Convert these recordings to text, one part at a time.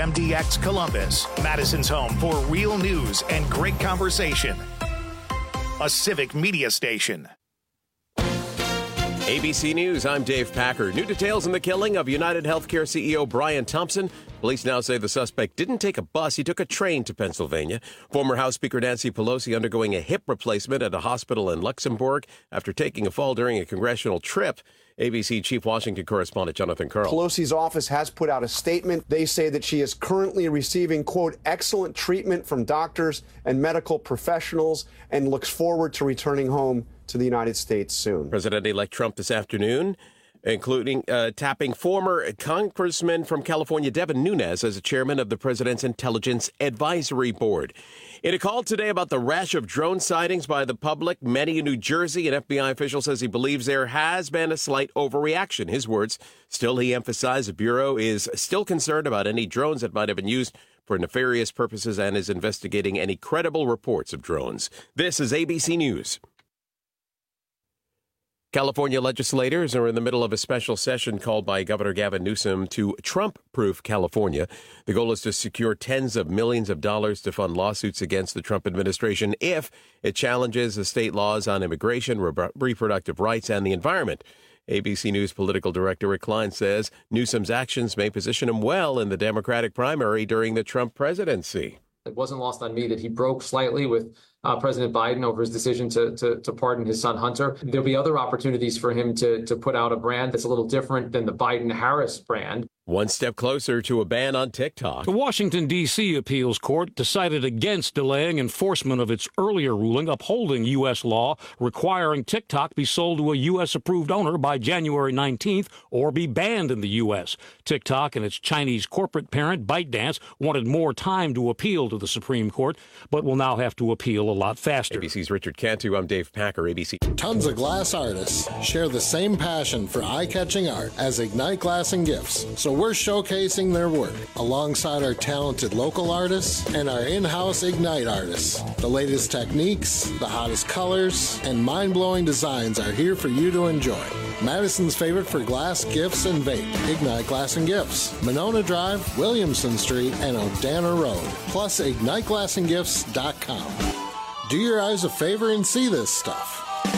WMDX Columbus, Madison's home for real news and great conversation. A civic media station. ABC News, I'm Dave Packer. New details in the killing of United Healthcare CEO Brian Thompson. Police now say the suspect didn't take a bus, he took a train to Pennsylvania. Former House Speaker Nancy Pelosi undergoing a hip replacement at a hospital in Luxembourg after taking a fall during a congressional trip. ABC Chief Washington Correspondent Jonathan Karl. Pelosi's office has put out a statement. They say that she is currently receiving, quote, excellent treatment from doctors and medical professionals and looks forward to returning home to the United States soon. President-elect Trump this afternoon, including tapping former Congressman from California Devin Nunes as a chairman of the President's Intelligence Advisory Board. In a call today about the rash of drone sightings by the public, many in New Jersey, an FBI official says he believes there has been a slight overreaction. His words. Still, he emphasized the Bureau is still concerned about any drones that might have been used for nefarious purposes and is investigating any credible reports of drones. This is ABC News. California legislators are in the middle of a special session called by Governor Gavin Newsom to Trump-proof California. The goal is to secure tens of millions of dollars to fund lawsuits against the Trump administration if it challenges the state laws on immigration, reproductive rights, and the environment. ABC News political director Rick Klein says Newsom's actions may position him well in the Democratic primary during the Trump presidency. It wasn't lost on me that he broke slightly with President Biden over his decision to pardon his son Hunter. There'll be other opportunities for him to put out a brand that's a little different than the Biden-Harris brand. One step closer to a ban on TikTok. The Washington, D.C. appeals court decided against delaying enforcement of its earlier ruling upholding U.S. law requiring TikTok be sold to a U.S.-approved owner by January 19th or be banned in the U.S. TikTok and its Chinese corporate parent, ByteDance, wanted more time to appeal to the Supreme Court, but will now have to appeal a lot faster. ABC's Richard Cantu. I'm Dave Packer, ABC. Tons of glass artists share the same passion for eye-catching art as Ignite Glass and Gifts, so we're showcasing their work alongside our talented local artists and our in-house Ignite artists. The latest techniques, the hottest colors, and mind-blowing designs are here for you to enjoy. Madison's favorite for glass, gifts, and vape, Ignite Glass and Gifts. Monona Drive, Williamson Street, and Odana Road. Plus, IgniteGlassandGifts.com. Do your eyes a favor and see this stuff.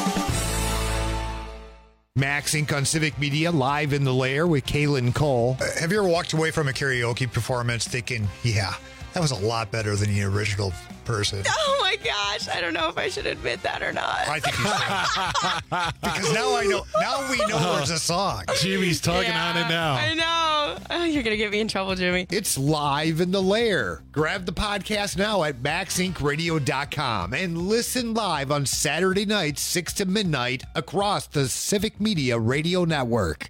Max Inc. on Civic Media, live in the lair with Kaylin Cole. Have you ever walked away from a karaoke performance thinking, yeah, that was a lot better than the original person? Oh my gosh, I don't know if I should admit that or not. I think you should. Because now we know there's a song. Jimmy's tugging on it now. I know. Oh, you're going to get me in trouble, Jimmy. It's live in the lair. Grab the podcast now at maxincradio.com and listen live on Saturday nights, 6 to midnight, across the Civic Media Radio Network.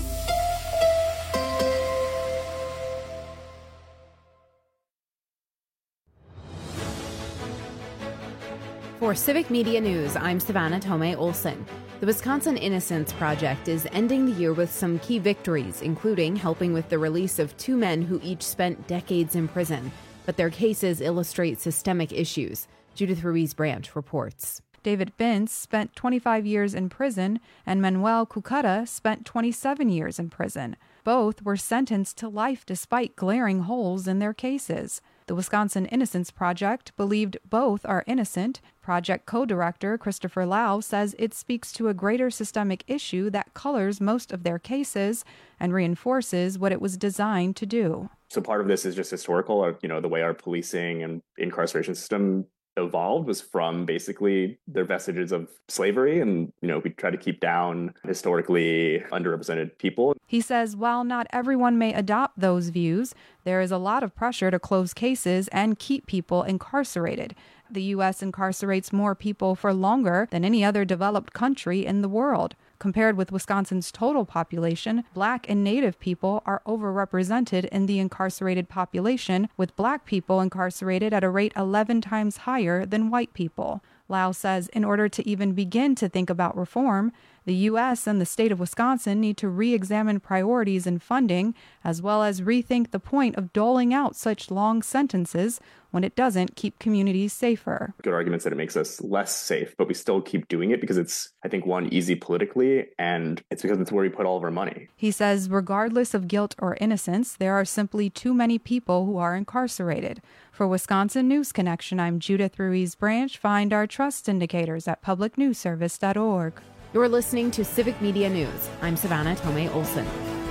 For Civic Media News, I'm Savannah Tomei Olson. The Wisconsin Innocence Project is ending the year with some key victories, including helping with the release of 2 men who each spent decades in prison. But their cases illustrate systemic issues. Judith Ruiz-Branch reports. David Bintz spent 25 years in prison, and Manuel Cucata spent 27 years in prison. Both were sentenced to life despite glaring holes in their cases. The Wisconsin Innocence Project believed both are innocent. Project co-director Christopher Lau says it speaks to a greater systemic issue that colors most of their cases and reinforces what it was designed to do. So part of this is just historical, the way our policing and incarceration system evolved was from basically their vestiges of slavery. And, we try to keep down historically underrepresented people. He says while not everyone may adopt those views, there is a lot of pressure to close cases and keep people incarcerated. The U.S. incarcerates more people for longer than any other developed country in the world. Compared with Wisconsin's total population, Black and Native people are overrepresented in the incarcerated population, with Black people incarcerated at a rate 11 times higher than white people. Lau says in order to even begin to think about reform, The U.S. and the state of Wisconsin need to re-examine priorities and funding, as well as rethink the point of doling out such long sentences when it doesn't keep communities safer. Good arguments that it makes us less safe, but we still keep doing it because it's, I think, one, easy politically, and it's because it's where we put all of our money. He says regardless of guilt or innocence, there are simply too many people who are incarcerated. For Wisconsin News Connection, I'm Judith Ruiz Branch. Find our trust indicators at publicnewsservice.org. You're listening to Civic Media News. I'm Savannah Tomei Olson.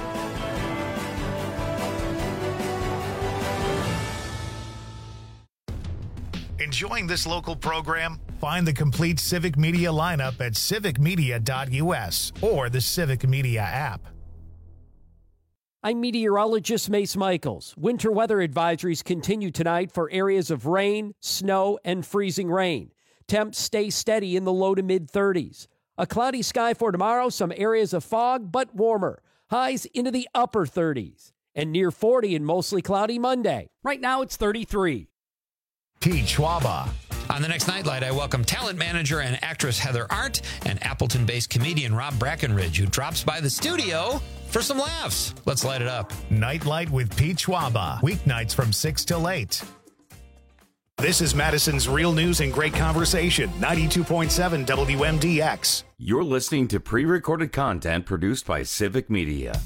Enjoying this local program? Find the complete Civic Media lineup at civicmedia.us or the Civic Media app. I'm meteorologist Mace Michaels. Winter weather advisories continue tonight for areas of rain, snow, and freezing rain. Temps stay steady in the low to mid-30s. A cloudy sky for tomorrow, some areas of fog, but warmer. Highs into the upper 30s. And near 40 and mostly cloudy Monday. Right now it's 33. Pete Schwaba. On the next Nightlight, I welcome talent manager and actress Heather Art and Appleton-based comedian Rob Brackenridge, who drops by the studio for some laughs. Let's light it up. Nightlight with Pete Schwaba. Weeknights from 6 till 8. This is Madison's Real News and Great Conversation, 92.7 WMDX. You're listening to pre-recorded content produced by Civic Media.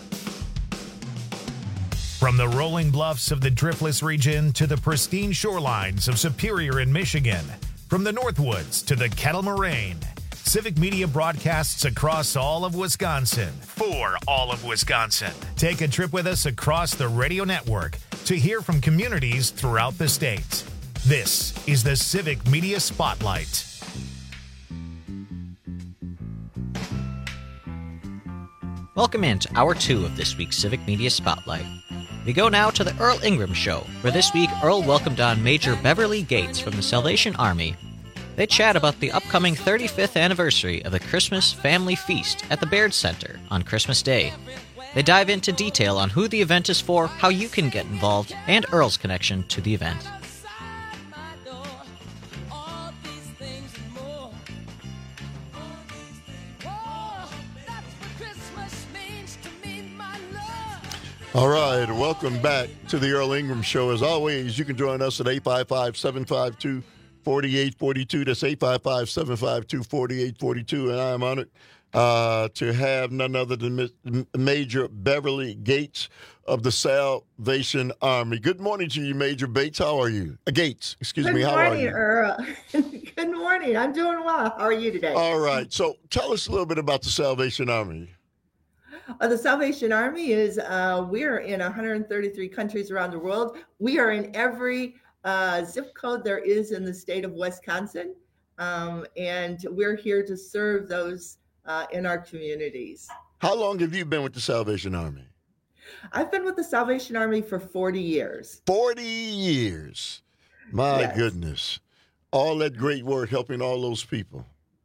From the rolling bluffs of the Driftless region to the pristine shorelines of Superior in Michigan, from the Northwoods to the Kettle Moraine, Civic Media broadcasts across all of Wisconsin for all of Wisconsin. Take a trip with us across the radio network to hear from communities throughout the state. This is the Civic Media Spotlight. Welcome into Hour 2 of this week's Civic Media Spotlight. We go now to the Earl Ingram Show, where this week Earl welcomed on Major Beverly Gates from the Salvation Army. They chat about the upcoming 35th anniversary of the Christmas Family Feast at the Baird Center on Christmas Day. They dive into detail on who the event is for, how you can get involved, and Earl's connection to the event. All right, welcome back to the Earl Ingram Show. As always, you can join us at 855-752-4842. That's 855-752-4842, and I am honored to have none other than Major Beverly Gates of the Salvation Army. Good morning to you, Major Bates. How are you? Gates, excuse me. How are you? Earl. Good morning. I'm doing well. How are you today? All right. So tell us a little bit about the Salvation Army. The Salvation Army is, we're in 133 countries around the world. We are in every zip code there is in the state of Wisconsin. And we're here to serve those in our communities. How long have you been with the Salvation Army? I've been with the Salvation Army for 40 years. 40 years. My goodness. All that great work helping all those people.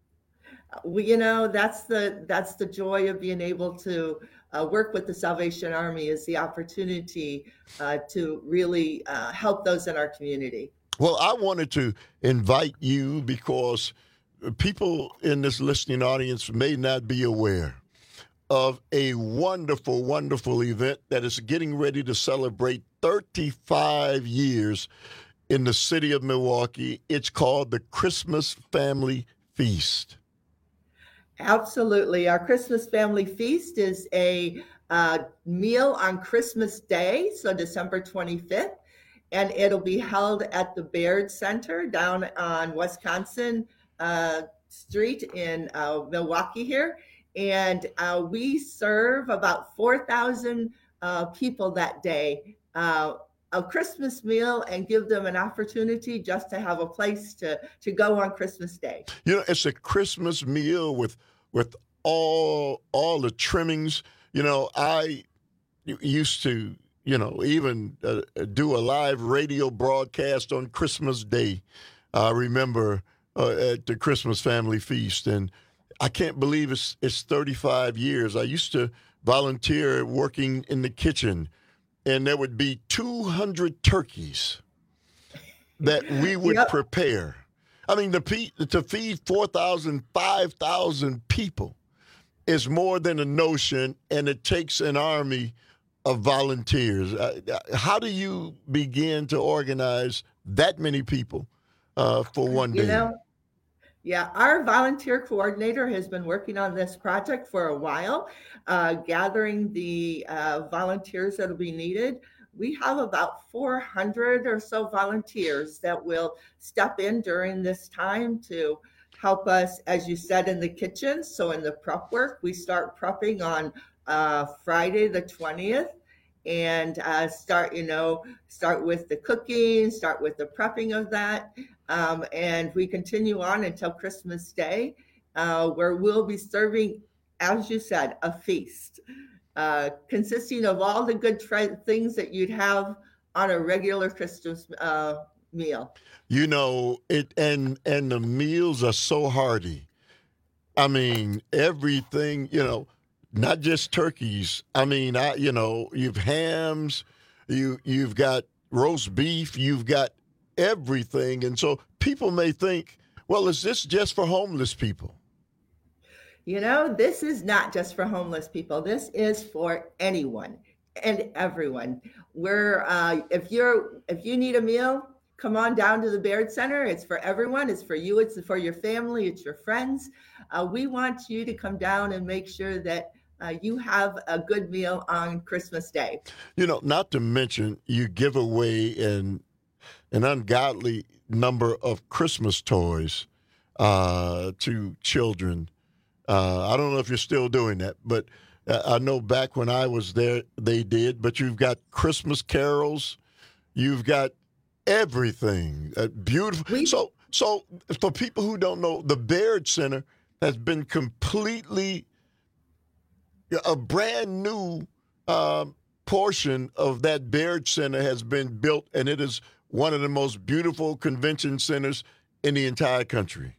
That's the joy of being able to work with the Salvation Army, is the opportunity to really help those in our community. Well, I wanted to invite you because people in this listening audience may not be aware of a wonderful, wonderful event that is getting ready to celebrate 35 years in the city of Milwaukee. It's called the Christmas Family Feast. Absolutely. Our Christmas Family Feast is a meal on Christmas Day, so December 25th, and it'll be held at the Baird Center down on Wisconsin Street in Milwaukee here. And we serve about 4,000 people that day a Christmas meal and give them an opportunity just to have a place to go on Christmas Day. It's a Christmas meal with all the trimmings. I used to, even do a live radio broadcast on Christmas Day. I remember at the Christmas Family Feast, and I can't believe it's 35 years. I used to volunteer working in the kitchen, and there would be 200 turkeys that we would prepare. I mean, to feed 4,000, 5,000 people. is more than a notion, and it takes an army of volunteers. How do you begin to organize that many people for one day? Yeah, our volunteer coordinator has been working on this project for a while, gathering the volunteers that will be needed. We have about 400 or so volunteers that will step in during this time to help us, as you said, in the kitchen. So in the prep work, we start prepping on Friday the 20th and start with the cooking, start with the prepping of that. And we continue on until Christmas Day, where we'll be serving, as you said, a feast consisting of all the good things that you'd have on a regular Christmas meal. You know, and the meals are so hearty. I mean, everything, not just turkeys. I mean, you've hams, you've got roast beef, you've got everything. And so people may think, well, is this just for homeless people? This is not just for homeless people. This is for anyone and everyone. If you need a meal, come on down to the Baird Center. It's for everyone. It's for you. It's for your family. It's your friends. We want you to come down and make sure that you have a good meal on Christmas Day. Not to mention you give away an ungodly number of Christmas toys to children. I don't know if you're still doing that, but I know back when I was there, they did. But you've got Christmas carols. You've got everything. Beautiful. So for people who don't know, the Baird Center has been completely a brand new portion of that Baird Center has been built, and it is one of the most beautiful convention centers in the entire country.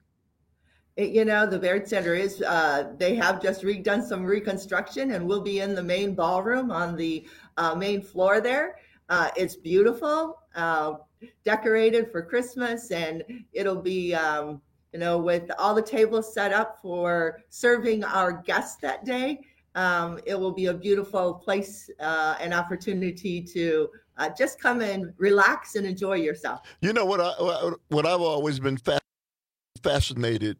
The Baird Center is, they have just done some reconstruction, and we'll be in the main ballroom on the main floor there. It's beautiful, decorated for Christmas, and it'll be, with all the tables set up for serving our guests that day. It will be a beautiful place, an opportunity to just come and relax and enjoy yourself. What I've always been fascinated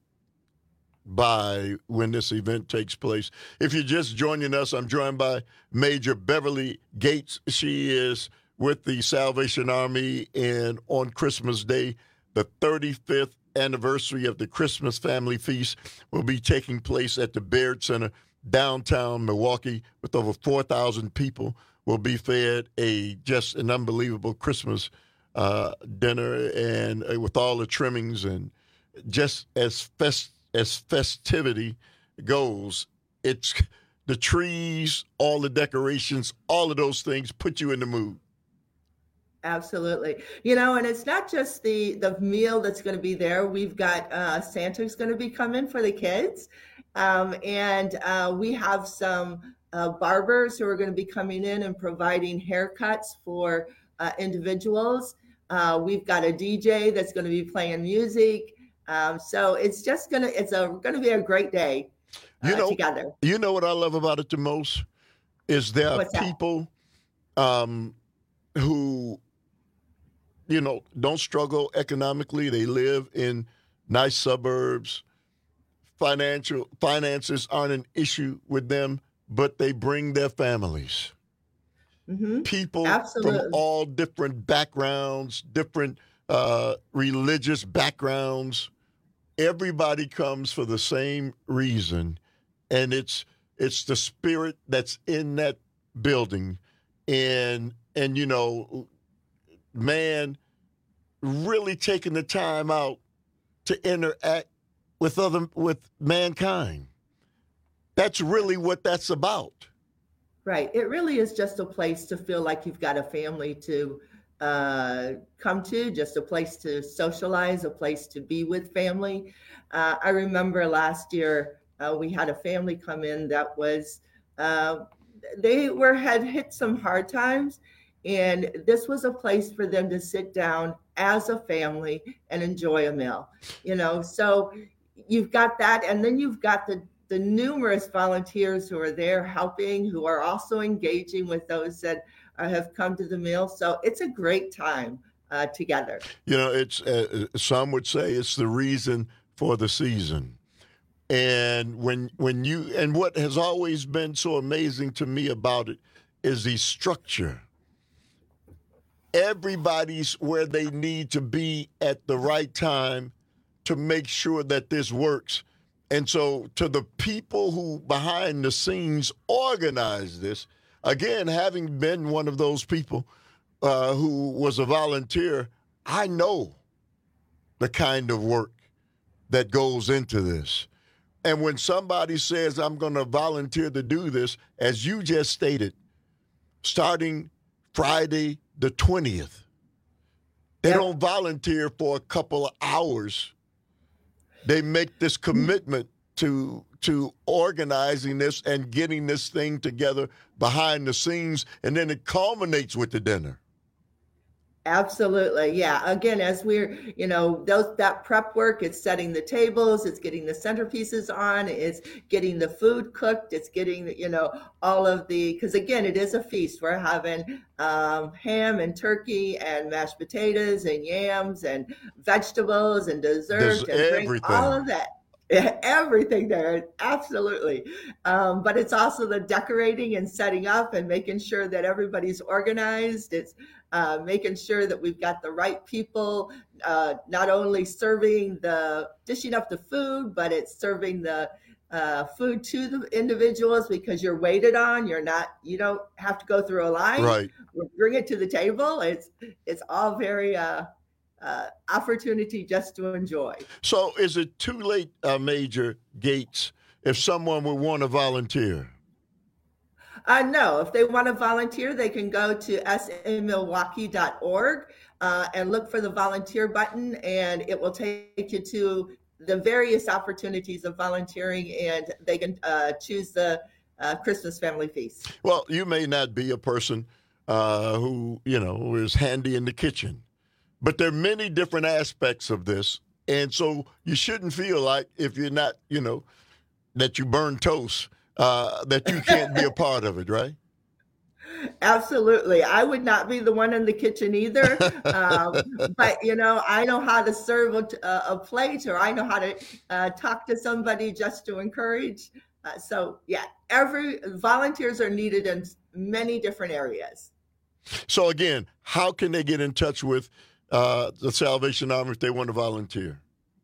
by when this event takes place. If you're just joining us, I'm joined by Major Beverly Gates. She is with the Salvation Army, and on Christmas Day, the 35th anniversary of the Christmas Family Feast will be taking place at the Baird Center, downtown Milwaukee, with over 4,000 people will be fed just an unbelievable Christmas dinner, and with all the trimmings, and just as festivity goes, it's the trees, all the decorations, all of those things put you in the mood. Absolutely. And it's not just the meal that's going to be there. We've got Santa's going to be coming for the kids. And we have some barbers who are going to be coming in and providing haircuts for individuals. We've got a DJ that's going to be playing music. So it's going to be a great day together. You know what I love about it the most is there are people who, don't struggle economically. They live in nice suburbs. Finances aren't an issue with them, but they bring their families. Mm-hmm. People Absolutely. from all different backgrounds, different religious backgrounds. Everybody comes for the same reason, and it's the spirit that's in that building, and man, really taking the time out to interact with mankind. That's really what that's about. Right. It really is just a place to feel like you've got a family to come to, just a place to socialize, a place to be with family. I remember last year we had a family come in that was, had hit some hard times, and this was a place for them to sit down as a family and enjoy a meal. So you've got that, and then you've got the the numerous volunteers who are there helping, who are also engaging with those that have come to the meal. So it's a great time together. You know, it's some would say it's the reason for the season. And when you, and what has always been so amazing to me about it is the structure. Everybody's where they need to be at the right time to make sure that this works. And so to the people who behind the scenes organize this, again, having been one of those people who was a volunteer, I know the kind of work that goes into this. And when somebody says, I'm going to volunteer to do this, as you just stated, starting Friday the 20th, they don't volunteer for a couple of hours. They make this commitment to organizing this and getting this thing together behind the scenes, and then it culminates with the dinner. Absolutely. Yeah. Again, as we're, that prep work, it's setting the tables, it's getting the centerpieces on, it's getting the food cooked, it's getting, all of because again, it is a feast. We're having ham and turkey and mashed potatoes and yams and vegetables and dessert and drink, all of that. Everything there, absolutely. But it's also the decorating and setting up and making sure that everybody's organized. It's making sure that we've got the right people, not only dishing up the food, but it's serving the food to the individuals, because you're waited on. You don't have to go through a line. Right. We bring it to the table. It's all very opportunity just to enjoy. So is it too late, Major Gates, if someone would want to volunteer? No, if they want to volunteer, they can go to samilwaukee.org and look for the volunteer button, and it will take you to the various opportunities of volunteering, and they can choose the Christmas Family Feast. Well, you may not be a person who is handy in the kitchen, but there are many different aspects of this, and so you shouldn't feel like if you're not, that you burn toast, that you can't be a part of it, right? Absolutely. I would not be the one in the kitchen either. But, I know how to serve a plate, or I know how to talk to somebody just to encourage. Volunteers are needed in many different areas. So again, how can they get in touch with the Salvation Army if they want to volunteer?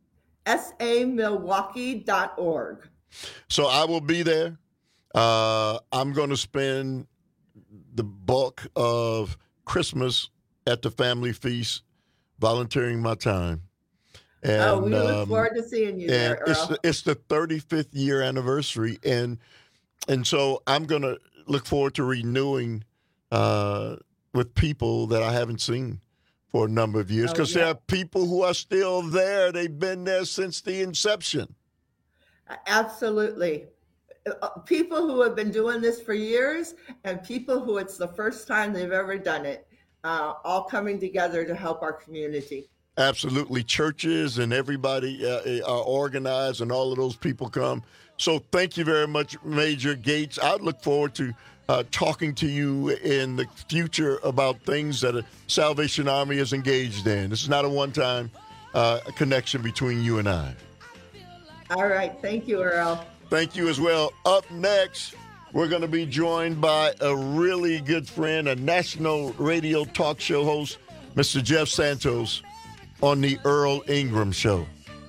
samilwaukee.org. So I will be there. I'm going to spend the bulk of Christmas at the family feast, volunteering my time. And, we look forward to seeing you there, Earl. It's the 35th year anniversary, and so I'm going to look forward to renewing with people that I haven't seen for a number of years, because there are people who are still there. They've been there since the inception. Absolutely. People who have been doing this for years, and people who it's the first time they've ever done it, all coming together to help our community. Absolutely. Churches and everybody are organized, and all of those people come. So thank you very much, Major Gates. I look forward to talking to you in the future about things that a Salvation Army is engaged in. This is not a one-time connection between you and I. All right. Thank you, Earl. Thank you as well. Up next, we're going to be joined by a really good friend, a national radio talk show host, Mr. Jeff Santos, on the Earl Ingram Show.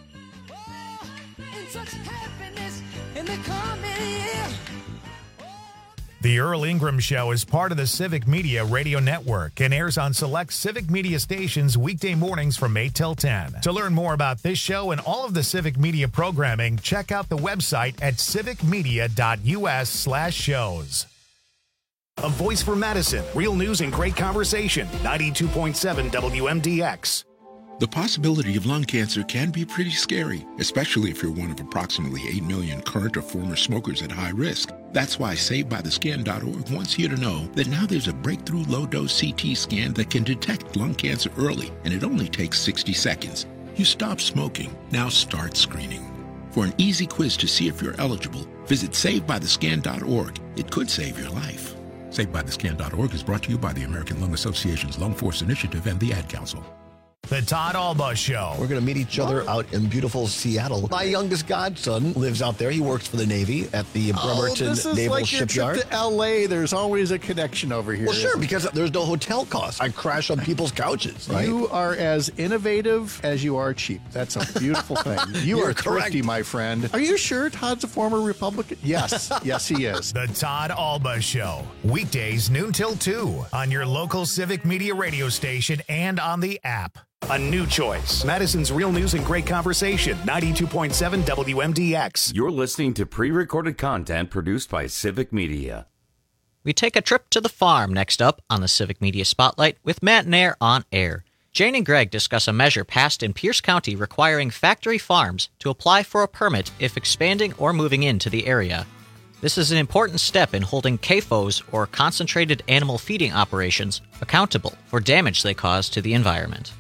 The Earl Ingram Show is part of the Civic Media Radio Network and airs on select Civic Media stations weekday mornings from 8 till 10. To learn more about this show and all of the Civic Media programming, check out the website at civicmedia.us/shows. A voice for Madison. Real news and great conversation. 92.7 WMDX. The possibility of lung cancer can be pretty scary, especially if you're one of approximately 8 million current or former smokers at high risk. That's why SaveByTheScan.org wants you to know that now there's a breakthrough low-dose CT scan that can detect lung cancer early, and it only takes 60 seconds. You stop smoking. Now start screening. For an easy quiz to see if you're eligible, visit SaveByTheScan.org. It could save your life. SaveByTheScan.org is brought to you by the American Lung Association's Lung Force Initiative and the Ad Council. The Todd Alba Show. We're going to meet each other out in beautiful Seattle. My youngest godson lives out there. He works for the Navy at the Bremerton Naval Shipyard. This is like your trip to L.A. There's always a connection over here. Well, sure, because there's no hotel costs. I crash on people's couches, right? You are as innovative as you are cheap. That's a beautiful thing. You are thrifty, my friend. Are you sure Todd's a former Republican? Yes. Yes, he is. The Todd Alba Show. Weekdays noon till 2 on your local Civic Media radio station and on the app. A new choice. Madison's Real News and Great Conversation, 92.7 WMDX. You're listening to pre-recorded content produced by Civic Media. We take a trip to the farm next up on the Civic Media Spotlight with Matt Nair on air. Jane and Greg discuss a measure passed in Pierce County requiring factory farms to apply for a permit if expanding or moving into the area. This is an important step in holding CAFOs, or concentrated animal feeding operations, accountable for damage they cause to the environment.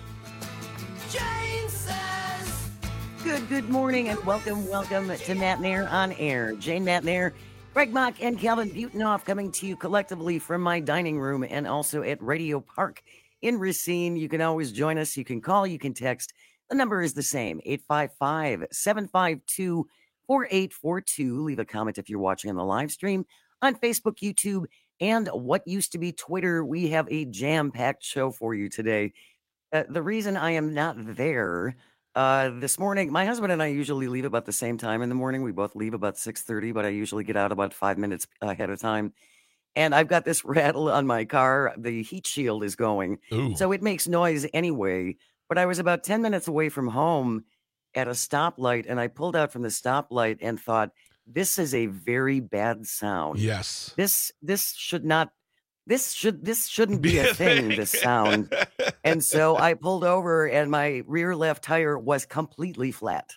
Good morning and welcome to Matt Nair on air. Jane Matt Nair, Greg Mock, and Calvin Butonoff coming to you collectively from my dining room and also at Radio Park in Racine. You can always join us. You can call, you can text. The number is the same, 855-752-4842. Leave a comment if you're watching on the live stream on Facebook, YouTube, and what used to be Twitter. We have a jam-packed show for you today. The reason I am not there this morning, my husband and I usually leave about the same time in the morning. We both leave about 6:30, but I usually get out about 5 minutes ahead of time. And I've got this rattle on my car. The heat shield is going. Ooh. So it makes noise anyway. But I was about 10 minutes away from home at a stoplight, and I pulled out from the stoplight and thought, this is a very bad sound. Yes. This shouldn't be a thing, this sound. And so I pulled over, and my rear left tire was completely flat.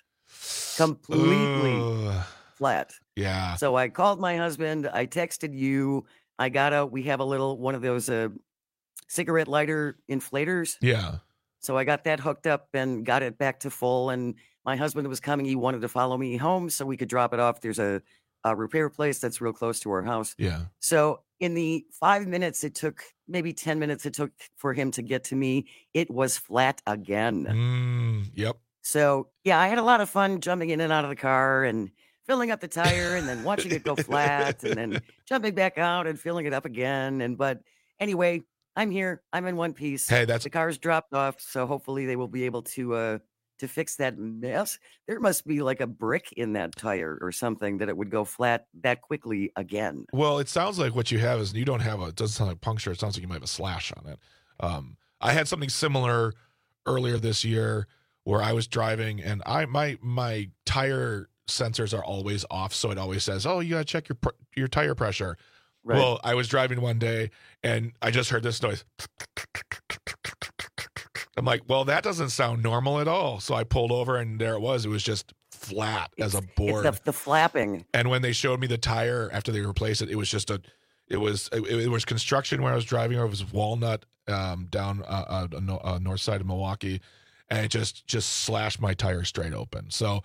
Flat. Yeah. So I called my husband. I texted you. I got out. We have one of those cigarette lighter inflators. Yeah. So I got that hooked up and got it back to full. And my husband was coming. He wanted to follow me home so we could drop it off. There's a repair place that's real close to our house. Yeah. So in the 5 minutes it took, maybe 10 minutes it took for him to get to me, it was flat again. Yep. So yeah, I had a lot of fun jumping in and out of the car and filling up the tire and then watching it go flat and then jumping back out and filling it up again. But anyway, I'm here. I'm in one piece. Hey, the car's dropped off, so hopefully they will be able to fix that mess. There must be like a brick in that tire or something that it would go flat that quickly again. Well, it sounds like what you have is you don't have it doesn't sound like puncture. It sounds like you might have a slash on it. I had something similar earlier this year where I was driving and my tire sensors are always off. So it always says, oh, you got to check your tire pressure. Right. Well, I was driving one day and I just heard this noise. I'm like, well, that doesn't sound normal at all. So I pulled over and there it was. It was just flat as a board. It's the flapping. And when they showed me the tire after they replaced it, it was just it was construction where I was driving. It was Walnut down north side of Milwaukee. And it just slashed my tire straight open. So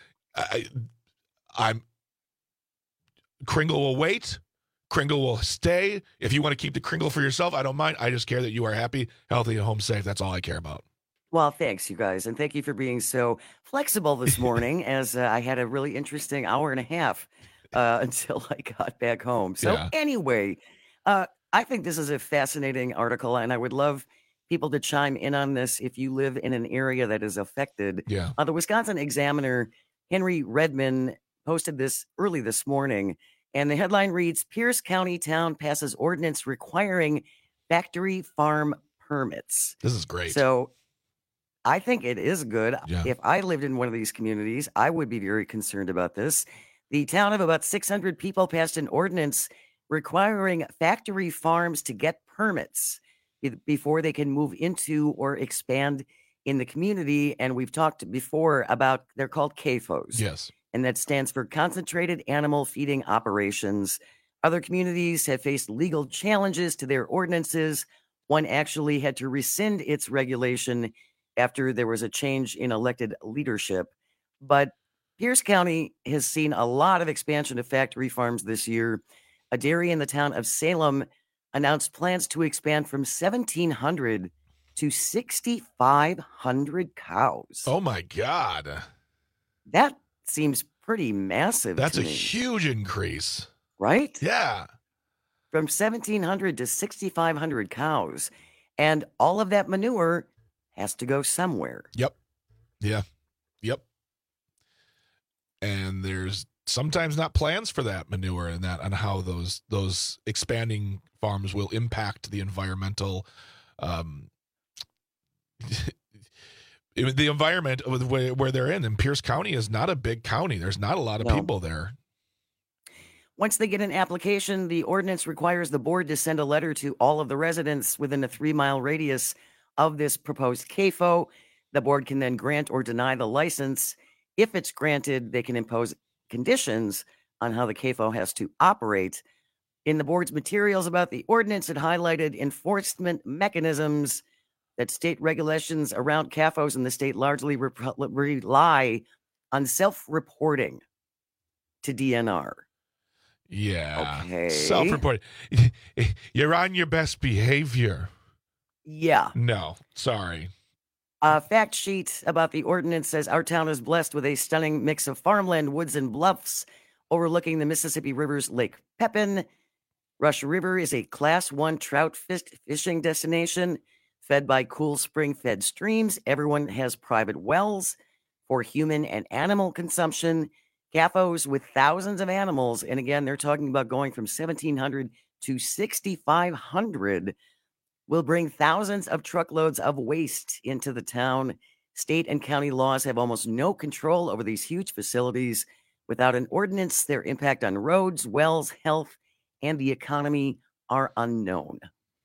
I'm Kringle will wait. Kringle will stay. If you want to keep the Kringle for yourself, I don't mind. I just care that you are happy, healthy, and home safe. That's all I care about. Well, thanks, you guys. And thank you for being so flexible this morning as I had a really interesting hour and a half until I got back home. So anyway, I think this is a fascinating article, and I would love people to chime in on this if you live in an area that is affected. Yeah. The Wisconsin Examiner, Henry Redman, posted this early this morning. And the headline reads, Pierce County town passes ordinance requiring factory farm permits. This is great. So I think it is good. Yeah. If I lived in one of these communities, I would be very concerned about this. The town of about 600 people passed an ordinance requiring factory farms to get permits before they can move into or expand in the community. And we've talked before about, they're called CAFOs. Yes. And that stands for Concentrated Animal Feeding Operations. Other communities have faced legal challenges to their ordinances. One actually had to rescind its regulation after there was a change in elected leadership. But Pierce County has seen a lot of expansion of factory farms this year. A dairy in the town of Salem announced plans to expand from 1,700 to 6,500 cows. Oh, my God. That seems pretty massive. That's to a me. huge increase. Right? Yeah. From 1,700 to 6,500 cows. And all of that manure has to go somewhere. Yep. Yeah. Yep. And there's sometimes not plans for that manure and that on how those expanding farms will impact the environmental the environment where they're in. And Pierce County is not a big county. There's not a lot of people there. Once they get an application, the ordinance requires the board to send a letter to all of the residents within a 3-mile radius of this proposed CAFO. The board can then grant or deny the license. If it's granted, they can impose conditions on how the CAFO has to operate. In the board's materials about the ordinance, it highlighted enforcement mechanisms that state regulations around CAFOs in the state largely rely on self-reporting to DNR. Yeah. Okay. Self-reported. You're on your best behavior. Yeah. No, sorry. A fact sheet about the ordinance says our town is blessed with a stunning mix of farmland, woods, and bluffs overlooking the Mississippi River's Lake Pepin. Rush River is a Class 1 trout fishing destination fed by cool spring-fed streams. Everyone has private wells for human and animal consumption. CAFOs with thousands of animals, and again, they're talking about going from 1,700 to 6,500, will bring thousands of truckloads of waste into the town. State and county laws have almost no control over these huge facilities. Without an ordinance, their impact on roads, wells, health, and the economy are unknown.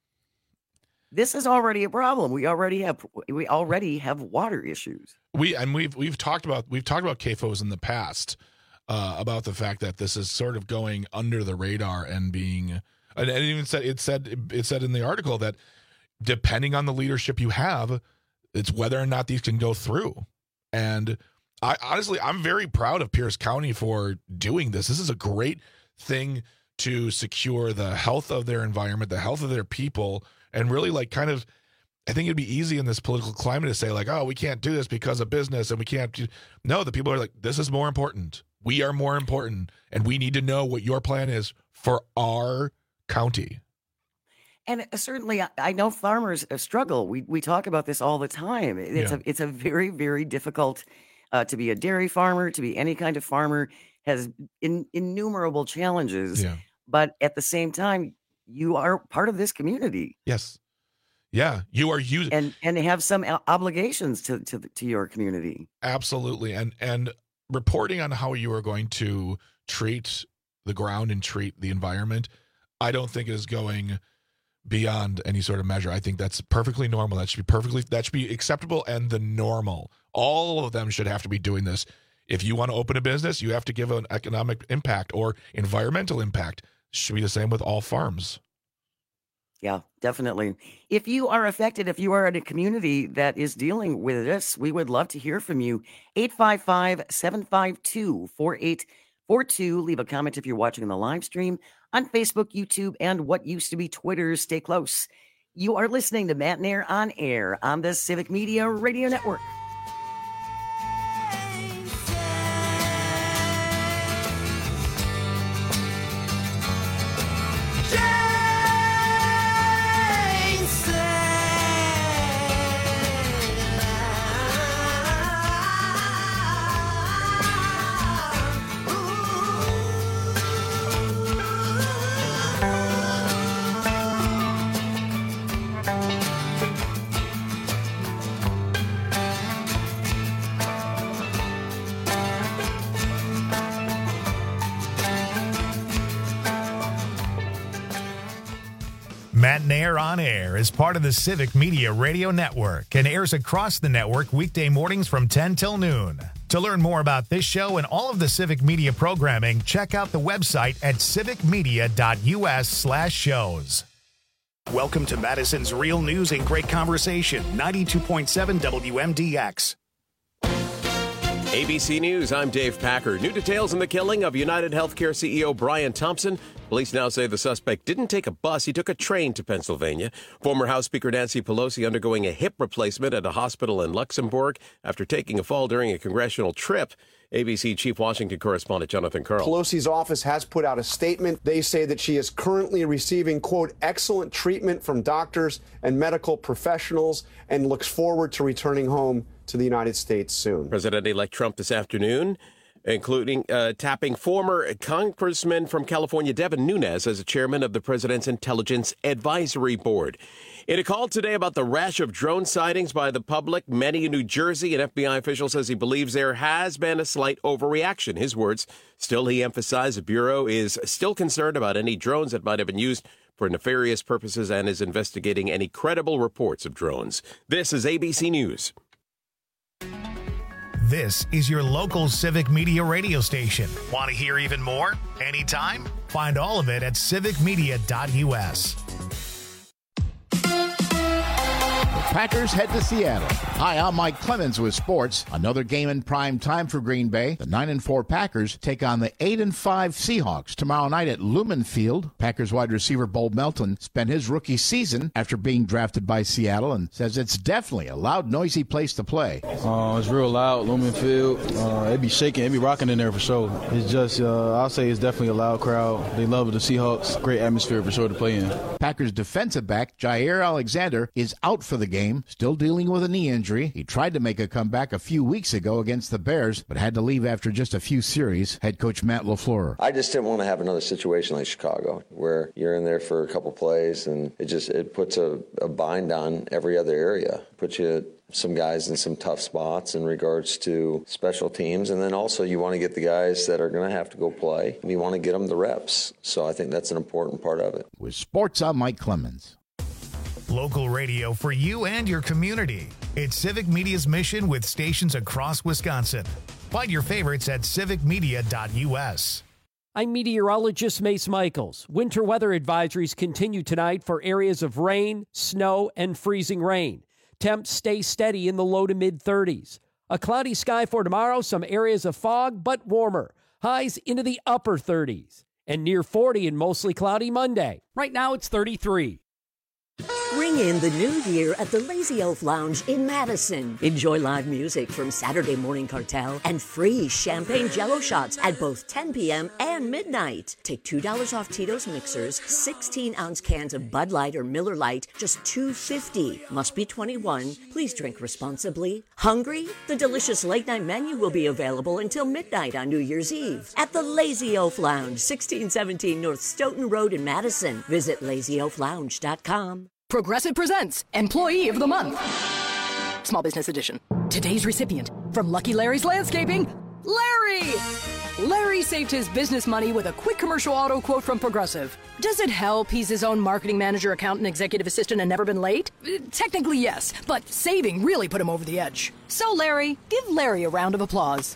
This is already a problem. We already have water issues. We've talked about CAFOs in the past. About the fact that this is sort of going under the radar and being, and it even said it said in the article that depending on the leadership you have, it's whether or not these can go through. And I'm very proud of Pierce County for doing this. This is a great thing to secure the health of their environment, the health of their people, and really I think it'd be easy in this political climate to say oh, we can't do this because of business and we can't. No, the people are like, this is more important. We are more important, and we need to know what your plan is for our county. And certainly, I know farmers struggle. We talk about this all the time. It's a very, very difficult to be a dairy farmer, to be any kind of farmer, has innumerable challenges. Yeah. But at the same time, you are part of this community. Yes. Yeah, you are using and have some obligations to your community. Absolutely, and reporting on how you are going to treat the ground and treat the environment, I don't think is going beyond any sort of measure. I think that's perfectly normal. That should be acceptable and the normal. All of them should have to be doing this. If you want to open a business, you have to give an economic impact or environmental impact. It should be the same with all farms. Yeah, definitely. If you are affected, if you are in a community that is dealing with this, we would love to hear from you. 855-752-4842. Leave a comment if you're watching on the live stream on Facebook, YouTube, and what used to be Twitter. Stay close. You are listening to Matt and Air on the Civic Media Radio Network. Matt and Air on Air is part of the Civic Media Radio Network and airs across the network weekday mornings from 10 till noon. To learn more about this show and all of the Civic Media programming, check out the website at civicmedia.us/shows. Welcome to Madison's Real News and Great Conversation, 92.7 WMDX. ABC News, I'm Dave Packer. New details in the killing of United Healthcare CEO Brian Thompson. Police now say the suspect didn't take a bus, he took a train to Pennsylvania. Former House Speaker Nancy Pelosi undergoing a hip replacement at a hospital in Luxembourg after taking a fall during a congressional trip. ABC Chief Washington correspondent Jonathan Karl. Pelosi's office has put out a statement. They say that she is currently receiving, quote, excellent treatment from doctors and medical professionals and looks forward to returning home to the United States soon. President-elect Trump this afternoon, including tapping former Congressman from California Devin Nunes as a chairman of the President's Intelligence Advisory Board. In a call today about the rash of drone sightings by the public, many in New Jersey, an FBI official says he believes there has been a slight overreaction. His words. Still, he emphasized the Bureau is still concerned about any drones that might have been used for nefarious purposes and is investigating any credible reports of drones. This is ABC News. This is your local Civic Media radio station. Want to hear even more? Anytime? Find all of it at civicmedia.us. Packers head to Seattle. Hi, I'm Mike Clemens with sports. Another game in prime time for Green Bay. The 9-4 Packers take on the 8-5 Seahawks tomorrow night at Lumen Field. Packers wide receiver Bo Melton spent his rookie season after being drafted by Seattle and says it's definitely a loud, noisy place to play. It's real loud, Lumen Field. It be shaking, it be rocking in there for sure. It's just, I'll say it's definitely a loud crowd. They love the Seahawks. Great atmosphere for sure to play in. Packers defensive back Jair Alexander is out for the game, still dealing with a knee injury. He tried to make a comeback a few weeks ago against the Bears, but had to leave after just a few series. Head coach Matt LaFleur. I just didn't want to have another situation like Chicago, where you're in there for a couple plays and it puts a bind on every other area. Puts you some guys in some tough spots in regards to special teams. And then also you want to get the guys that are going to have to go play. You want to get them the reps. So I think that's an important part of it. With sports, I'm Mike Clemens. Local radio for you and your community. It's Civic Media's mission with stations across Wisconsin. Find your favorites at civicmedia.us. I'm meteorologist Mace Michaels. Winter weather advisories continue tonight for areas of rain, snow, and freezing rain. Temps stay steady in the low to mid-30s. A cloudy sky for tomorrow, some areas of fog, but warmer. Highs into the upper 30s. And near 40 and mostly cloudy Monday. Right now it's 33. Ring in the new year at the Lazy Elf Lounge in Madison. Enjoy live music from Saturday Morning Cartel and free champagne Jell-O shots at both 10 p.m. and midnight. Take $2 off Tito's mixers, 16-ounce cans of Bud Light or Miller Lite, just $2.50. Must be 21. Please drink responsibly. Hungry? The delicious late-night menu will be available until midnight on New Year's Eve at the Lazy Elf Lounge, 1617 North Stoughton Road in Madison. Visit LazyElfLounge.com. Progressive presents Employee of the Month. Small Business Edition. Today's recipient from Lucky Larry's Landscaping, Larry! Larry saved his business money with a quick commercial auto quote from Progressive. Does it help he's his own marketing manager, accountant, executive assistant, and never been late? Technically, yes, but saving really put him over the edge. So, Larry, give Larry a round of applause.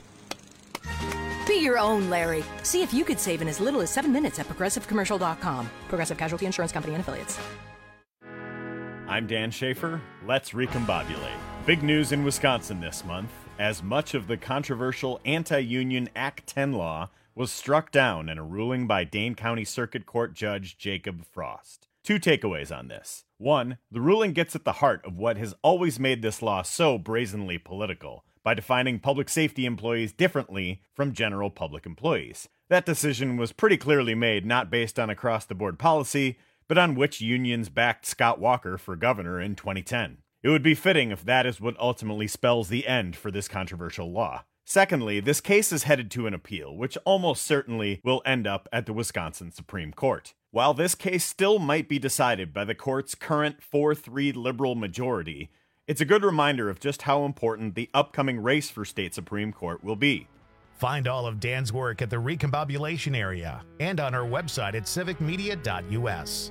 Be your own Larry. See if you could save in as little as 7 minutes at ProgressiveCommercial.com. Progressive Casualty Insurance Company and Affiliates. I'm Dan Schaefer. Let's recombobulate. Big news in Wisconsin this month, as much of the controversial anti-union Act 10 law was struck down in a ruling by Dane County Circuit Court Judge Jacob Frost. 2 takeaways on this. 1, the ruling gets at the heart of what has always made this law so brazenly political, by defining public safety employees differently from general public employees. That decision was pretty clearly made not based on across-the-board policy, but on which unions backed Scott Walker for governor in 2010. It would be fitting if that is what ultimately spells the end for this controversial law. Secondly, this case is headed to an appeal, which almost certainly will end up at the Wisconsin Supreme Court. While this case still might be decided by the court's current 4-3 liberal majority, it's a good reminder of just how important the upcoming race for state Supreme Court will be. Find all of Dan's work at the Recombobulation area and on our website at civicmedia.us.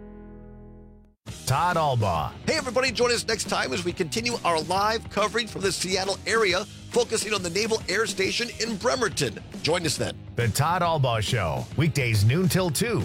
Todd Albaugh. Hey, everybody, join us next time as we continue our live coverage from the Seattle area, focusing on the Naval Air Station in Bremerton. Join us then. The Todd Albaugh Show, weekdays noon till 2.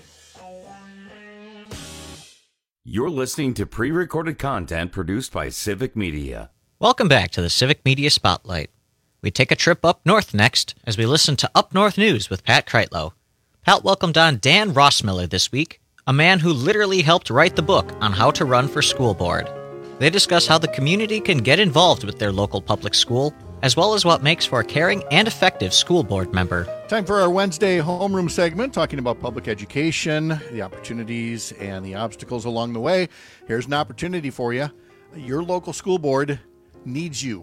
You're listening to pre-recorded content produced by Civic Media. Welcome back to the Civic Media Spotlight. We take a trip up north next as we listen to Up North News with Pat Kreitlow. Pat welcomed on Dan Rossmiller this week, a man who literally helped write the book on how to run for school board. They discuss how the community can get involved with their local public school, as well as what makes for a caring and effective school board member. Time for our Wednesday homeroom segment, talking about public education, the opportunities and the obstacles along the way. Here's an opportunity for you. Your local school board needs you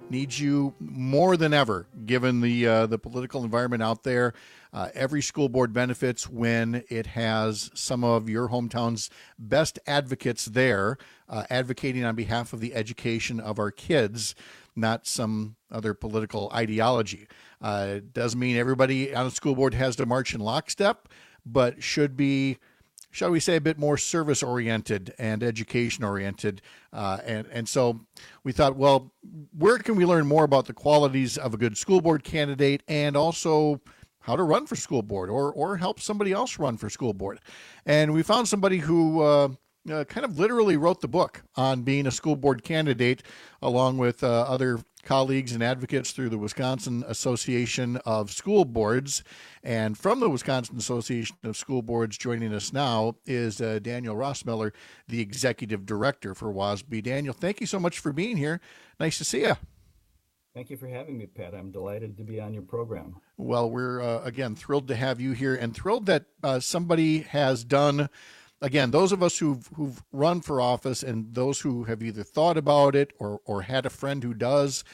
more than ever, given the political environment out there. Every school board benefits when it has some of your hometown's best advocates there, advocating on behalf of the education of our kids, not some other political ideology. It doesn't mean everybody on the school board has to march in lockstep, but should be, shall we say, a bit more service-oriented and education-oriented. And so we thought, well, where can we learn more about the qualities of a good school board candidate and also how to run for school board or help somebody else run for school board? And we found somebody who kind of literally wrote the book on being a school board candidate, along with other colleagues and advocates through the Wisconsin Association of School Boards. And from the Wisconsin Association of School Boards, joining us now is Daniel Rossmiller, the executive director for WASB. Daniel, thank you so much for being here. Nice to see you. Thank you for having me, Pat. I'm delighted to be on your program. Well, we're, again, thrilled to have you here and thrilled that somebody has done, again, those of us who've run for office and those who have either thought about it or had a friend who does,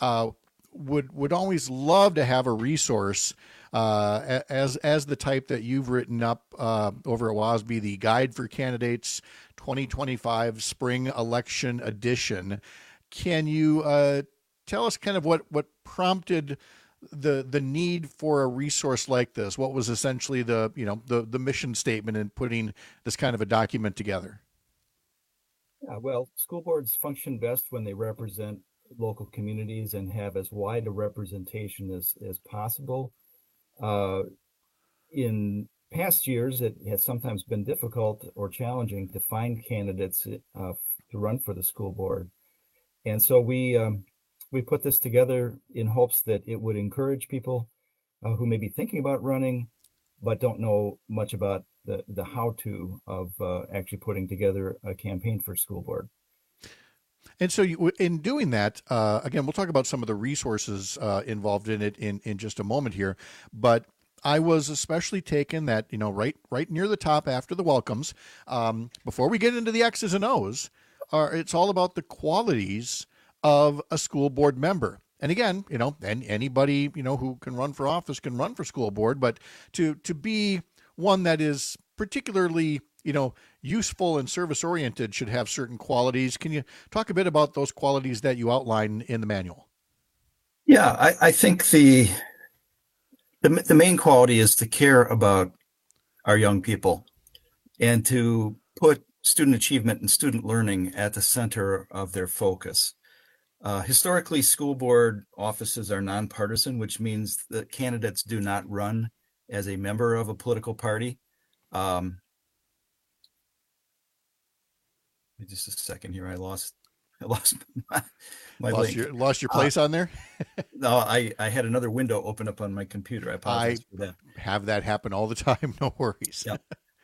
would always love to have a resource as the type that you've written up over at WASB, the Guide for Candidates 2025 Spring Election Edition. Can you tell us kind of what prompted the need for a resource like this? What was essentially the mission statement in putting this kind of a document together? Yeah, well, school boards function best when they represent local communities and have as wide a representation as possible. In past years, it has sometimes been difficult or challenging to find candidates to run for the school board. And so we put this together in hopes that it would encourage people who may be thinking about running, but don't know much about the how-to of actually putting together a campaign for school board. And so in doing that, again, we'll talk about some of the resources involved in it in just a moment here, but I was especially taken that, right near the top after the welcomes, before we get into the X's and O's, it's all about the qualities of a school board member. And again, and anybody, who can run for office can run for school board, but to be one that is particularly, useful and service oriented should have certain qualities. Can you talk a bit about those qualities that you outline in the manual? Yeah, I think the main quality is to care about our young people and to put student achievement and student learning at the center of their focus. Historically, school board offices are nonpartisan, which means that candidates do not run as a member of a political party. Just a second here. I lost my link. Lost your place on there? No, I had another window open up on my computer. I apologize for that. Have that happen all the time. No worries. Yep.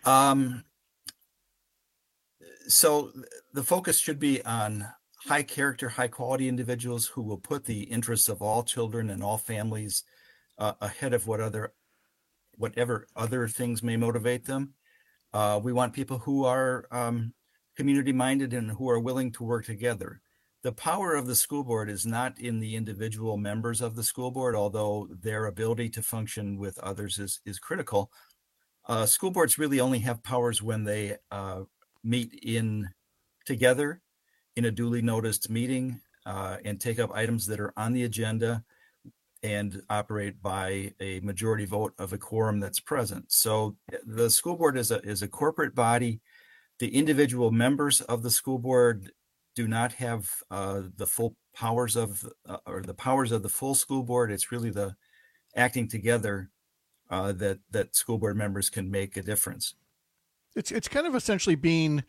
So the focus should be on high character, high quality individuals who will put the interests of all children and all families ahead of whatever other things may motivate them. We want people who are community-minded and who are willing to work together. The power of the school board is not in the individual members of the school board, although their ability to function with others is critical. School boards really only have powers when they meet together in a duly noticed meeting and take up items that are on the agenda and operate by a majority vote of a quorum that's present. So the school board is a corporate body. The individual members of the school board do not have the full powers or the powers of the full school board. It's really the acting together that school board members can make a difference. It's kind of essentially being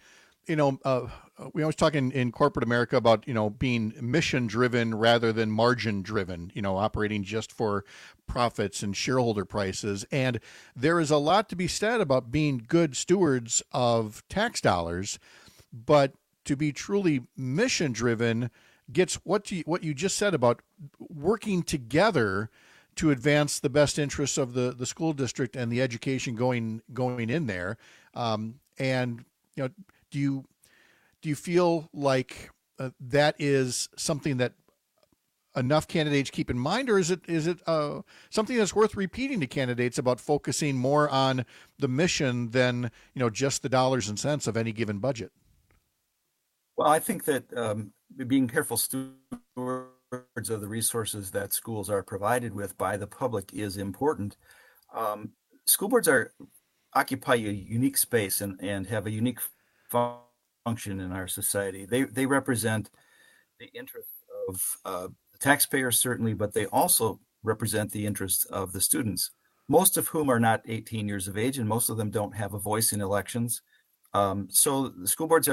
we always talk in corporate America about, being mission driven rather than margin driven, operating just for profits and shareholder prices. And there is a lot to be said about being good stewards of tax dollars, but to be truly mission driven gets what you just said about working together to advance the best interests of the school district and the education going in there. And do you feel like that is something that enough candidates keep in mind, or is it something that's worth repeating to candidates about focusing more on the mission than just the dollars and cents of any given budget? Well, I think that being careful stewards of the resources that schools are provided with by the public is important. School boards occupy a unique space and have a unique function in our society. They represent the interests of the taxpayers, certainly, but they also represent the interests of the students, most of whom are not 18 years of age, and most of them don't have a voice in elections. So the school boards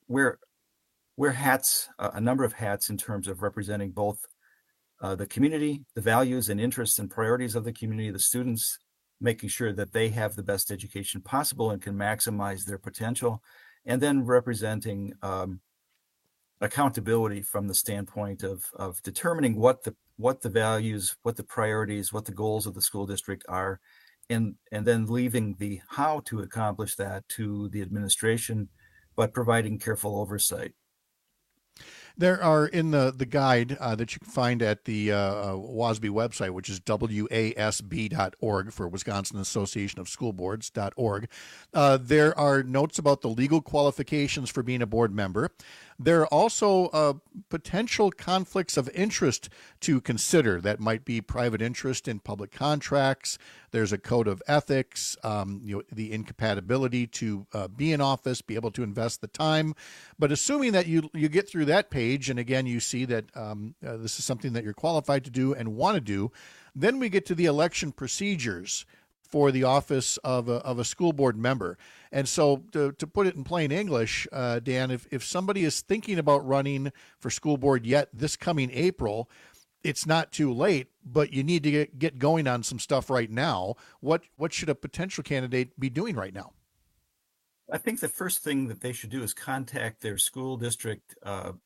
wear hats, a number of hats in terms of representing both the community, the values and interests and priorities of the community, the students, making sure that they have the best education possible and can maximize their potential, and then representing accountability from the standpoint of determining what the values, what the priorities, what the goals of the school district are, and then leaving the how to accomplish that to the administration, but providing careful oversight. There are in the guide that you can find at the WASB website, which is wasb.org for Wisconsin Association of School Boards.org. There are notes about the legal qualifications for being a board member. There are also potential conflicts of interest to consider. That might be private interest in public contracts. There's a code of ethics, the incompatibility to be in office, be able to invest the time. But assuming that you get through that page, and again, you see that this is something that you're qualified to do and want to do, then we get to the election procedures for the office of a school board member. And so to put it in plain English, Dan, if somebody is thinking about running for school board yet this coming April, it's not too late, but you need to get going on some stuff right now. What should a potential candidate be doing right now? I think the first thing that they should do is contact their school district,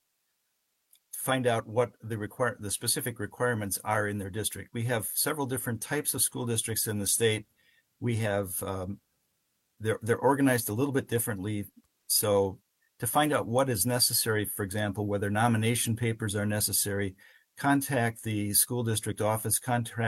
find out what the specific requirements are in their district. We have several different types of school districts in the state. We have they're organized a little bit differently. So to find out what is necessary, for example, whether nomination papers are necessary, contact the school district office,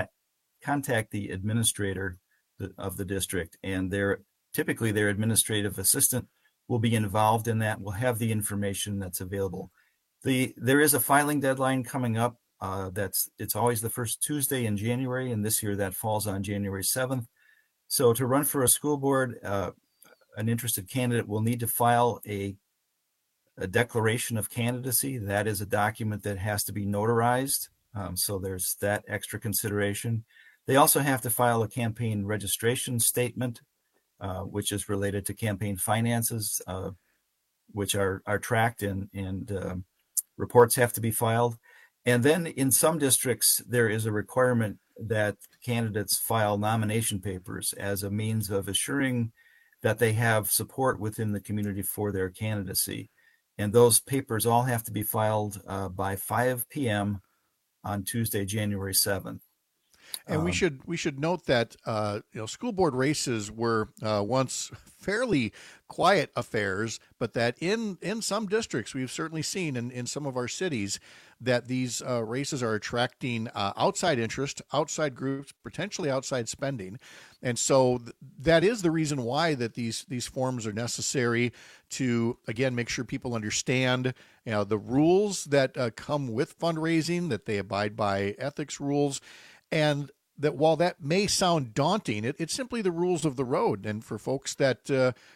contact the administrator of the district, and typically their administrative assistant will be involved in that, will have the information that's available. There is a filing deadline coming up. It's always the first Tuesday in January, and this year that falls on January 7th. So to run for a school board, an interested candidate will need to file a declaration of candidacy. That is a document that has to be notarized. So there's that extra consideration. They also have to file a campaign registration statement, which is related to campaign finances, which are tracked and reports have to be filed. And then in some districts, there is a requirement that candidates file nomination papers as a means of assuring that they have support within the community for their candidacy. And those papers all have to be filed by 5 p.m. on Tuesday, January 7th. And we should note that school board races were once fairly quiet affairs, but that in some districts we've certainly seen in some of our cities that these races are attracting outside interest, outside groups, potentially outside spending. And so that is the reason why that these forms are necessary to, again, make sure people understand the rules that come with fundraising, that they abide by ethics rules. And that while that may sound daunting, it's simply the rules of the road. And for folks that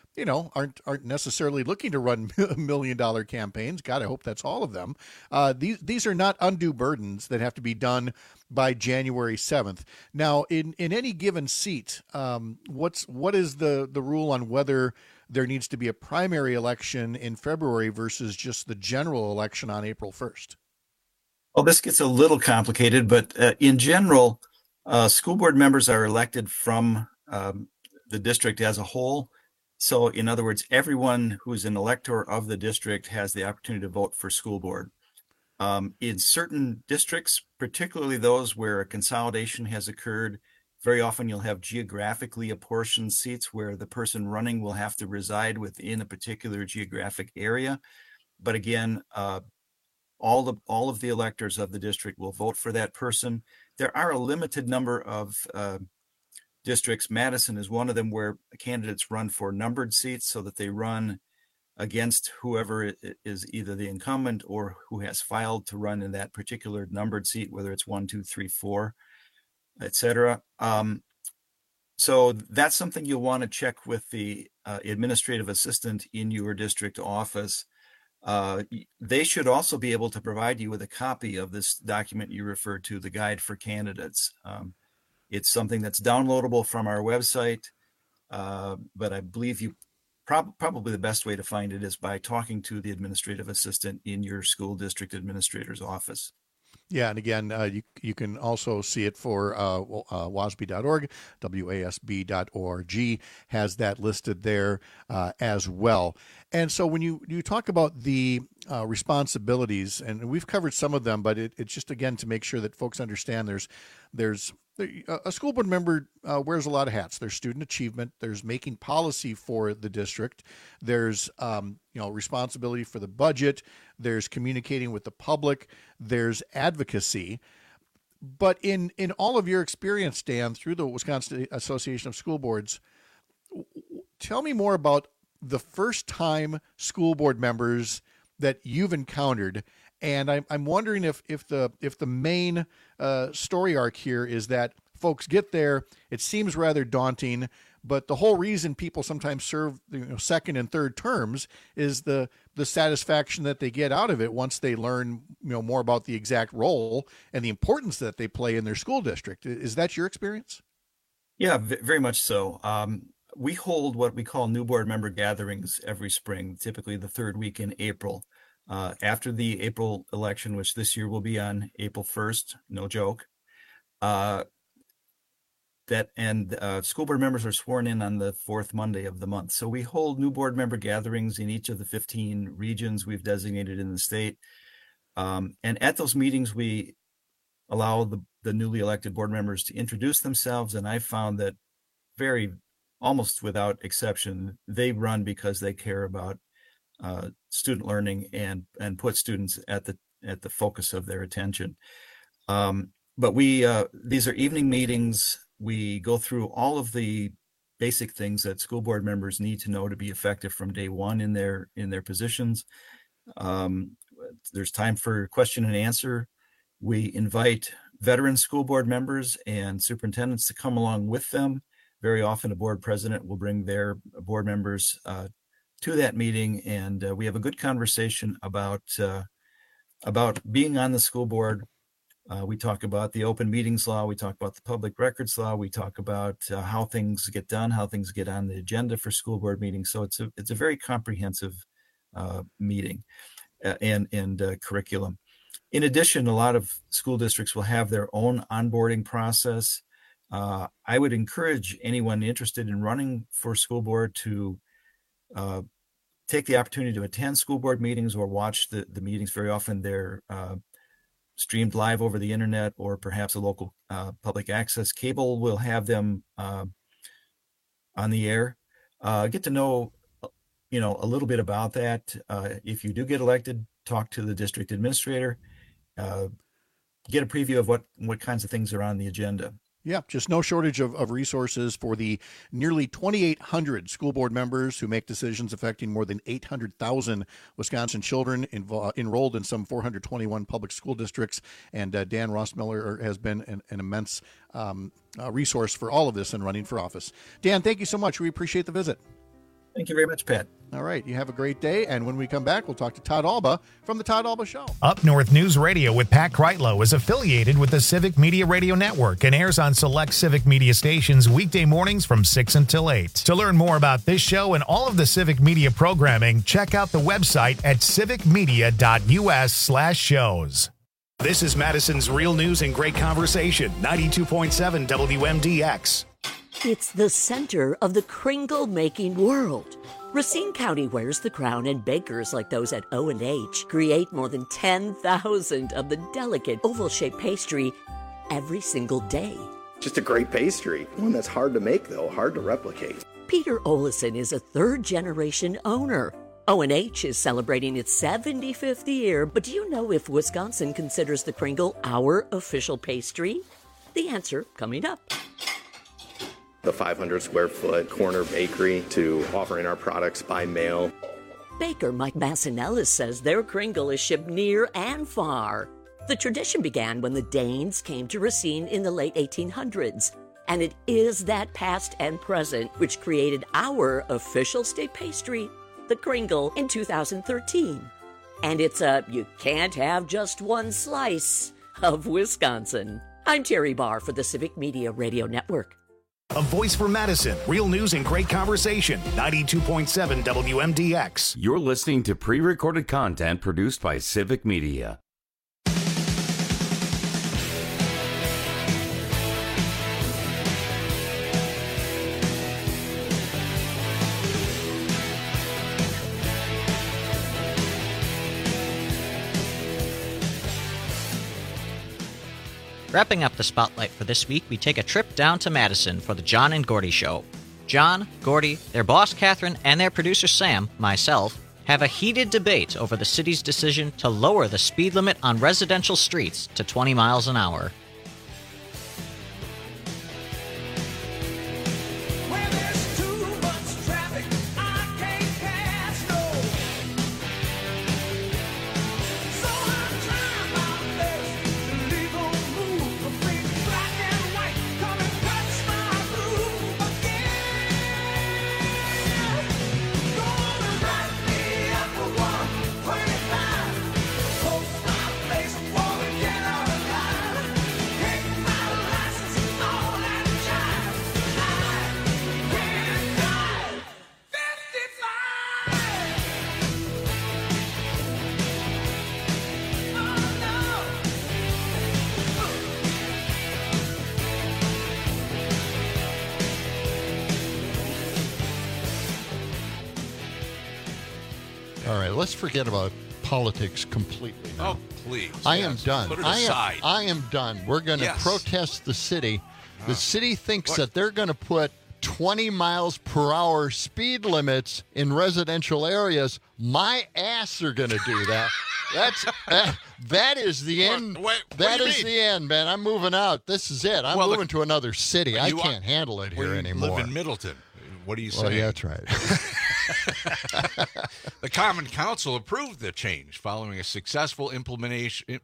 aren't necessarily looking to run $1 million campaigns, God, I hope that's all of them. These are not undue burdens that have to be done by January 7th. Now, in any given seat, what is the rule on whether there needs to be a primary election in February versus just the general election on April 1st? Well, this gets a little complicated, but in general, school board members are elected from the district as a whole. So in other words, everyone who's an elector of the district has the opportunity to vote for school board. In certain districts, particularly those where a consolidation has occurred, very often you'll have geographically apportioned seats where the person running will have to reside within a particular geographic area. But again, all of the electors of the district will vote for that person. There are a limited number of districts. Madison is one of them where candidates run for numbered seats so that they run against whoever is either the incumbent or who has filed to run in that particular numbered seat, whether it's 1, 2, 3, 4, etc. So that's something you'll want to check with the administrative assistant in your district office. They should also be able to provide you with a copy of this document you referred to, the Guide for Candidates. It's something that's downloadable from our website, but I believe you probably the best way to find it is by talking to the administrative assistant in your school district administrator's office. Yeah, and again, you can also see it for wasb.org, wasb.org has that listed there as well. And so when you talk about the responsibilities, and we've covered some of them, but it's just, again, to make sure that folks understand there's a school board member wears a lot of hats. There's student achievement. There's making policy for the district. There's responsibility for the budget. There's communicating with the public. There's advocacy. But in all of your experience, Dan, through the Wisconsin Association of School Boards, tell me more about the first time school board members that you've encountered. And I'm wondering if the main story arc here is that folks get there, it seems rather daunting, but the whole reason people sometimes serve second and third terms is the satisfaction that they get out of it once they learn more about the exact role and the importance that they play in their school district. Is that your experience? Yeah, very much so. We hold what we call new board member gatherings every spring, typically the third week in April. After the April election, which this year will be on April 1st, no joke, school board members are sworn in on the fourth Monday of the month. So we hold new board member gatherings in each of the 15 regions we've designated in the state. And at those meetings, we allow the newly elected board members to introduce themselves. And I found that almost without exception, they run because they care about student learning and put students at the focus of their attention. But these are evening meetings. We go through all of the basic things that school board members need to know to be effective from day one in their positions. There's time for question and answer. We invite veteran school board members and superintendents to come along with them. Very often a board president will bring their board members to that meeting, and we have a good conversation about being on the school board. We talk about the open meetings law. We talk about the public records law. We talk about how things get done, how things get on the agenda for school board meetings. So it's a very comprehensive meeting and curriculum. In addition, a lot of school districts will have their own onboarding process. I would encourage anyone interested in running for school board to take the opportunity to attend school board meetings or watch the meetings. Very often they're streamed live over the internet, or perhaps a local public access cable will have them on the air. Get to know, a little bit about that. If you do get elected, talk to the district administrator. Get a preview of what kinds of things are on the agenda. Yeah, just no shortage of resources for the nearly 2,800 school board members who make decisions affecting more than 800,000 Wisconsin children enrolled in some 421 public school districts. And Dan Rossmiller has been an immense resource for all of this in running for office. Dan, thank you so much. We appreciate the visit. Thank you very much, Pat. All right. You have a great day. And when we come back, we'll talk to Todd Alba from The Todd Alba Show. Up North News Radio with Pat Kreitlow is affiliated with the Civic Media Radio Network and airs on select Civic Media stations weekday mornings from 6 until 8. To learn more about this show and all of the Civic Media programming, check out the website at civicmedia.us/shows. This is Madison's Real News and Great Conversation, 92.7 WMDX. It's the center of the Kringle-making world. Racine County wears the crown, and bakers like those at O&H create more than 10,000 of the delicate oval-shaped pastry every single day. Just a great pastry. One that's hard to make, though, hard to replicate. Peter Olison is a third-generation owner. O&H is celebrating its 75th year, but do you know if Wisconsin considers the Kringle our official pastry? The answer coming up. The 500 square foot corner bakery to offering our products by mail. Baker Mike Massinellis says their Kringle is shipped near and far. The tradition began when the Danes came to Racine in the late 1800s, and it is that past and present which created our official state pastry, the Kringle, in 2013. And it's a you can't have just one slice of Wisconsin. I'm Terry Barr for the Civic Media Radio Network. A voice for Madison. Real news and great conversation. 92.7 WMDX. You're listening to pre-recorded content produced by Civic Media. Wrapping up the spotlight for this week, we take a trip down to Madison for the John and Gordy Show. John, Gordy, their boss Catherine, and their producer Sam, myself, have a heated debate over the city's decision to lower the speed limit on residential streets to 20 miles an hour. All right, let's forget about politics completely now. Oh, please. I am done. Put it aside. I am done. We're going to protest the city. The city thinks that they're going to put 20 miles per hour speed limits in residential areas. My ass are going to do that. That is the end. That is the end, man. I'm moving out. This is it. I'm moving to another city. I can't handle it here anymore. You live in Middleton. What are you saying? Well, yeah, that's right. The Common Council approved the change following a successful implementation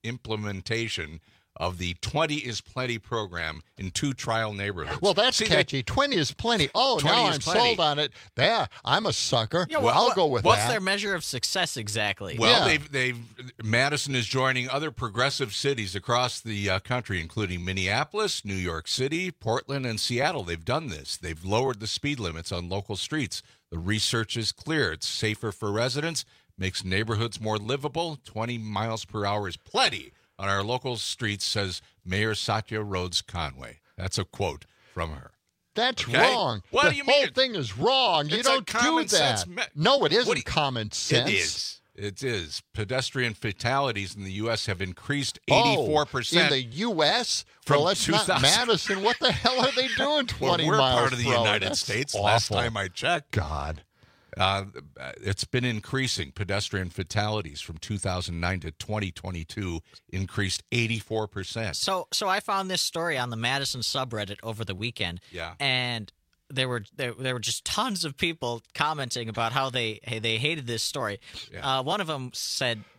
of the 20 is Plenty program in 2 trial neighborhoods. Well, that's catchy. 20 is plenty. Oh, now I'm sold on it. Yeah, I'm a sucker. Yeah, I'll go with that. What's their measure of success exactly? Well, Madison is joining other progressive cities across the country, including Minneapolis, New York City, Portland, and Seattle. They've done this. They've lowered the speed limits on local streets. The research is clear. It's safer for residents, makes neighborhoods more livable. 20 miles per hour is plenty on our local streets, says Mayor Satya Rhodes Conway. That's a quote from her. That's wrong. What do you mean? The whole thing is wrong. You don't do that. No, it isn't common sense. It is. It is. Pedestrian fatalities in the U.S. have increased 84%. In the U.S.? Well, that's not Madison. What the hell are they doing 20 we're miles part of the per hour? United That's States. awful. Last time I checked. God. It's been increasing. Pedestrian fatalities from 2009 to 2022 increased 84%. So I found this story on the Madison subreddit over the weekend. Yeah. And there were just tons of people commenting about how they hated this story. Yeah. One of them said